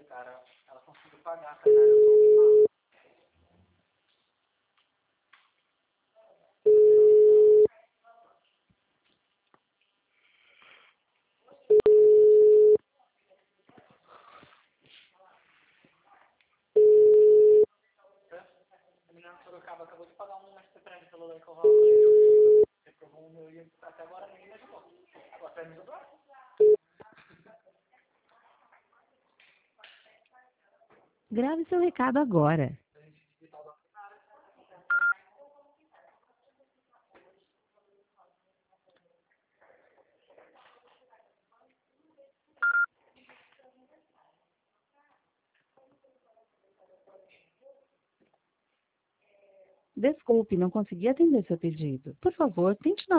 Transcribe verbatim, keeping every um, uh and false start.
cara. Ela conseguiu pagar, cara. Eu A menina de Sorocaba acabou de pagar um S P pra mim pelo leite que eu rolei. Reprovou o meu e até agora nem me ajudou. Agora vai me ajudar? Grave seu recado agora. Desculpe, não consegui atender seu pedido. Por favor, tente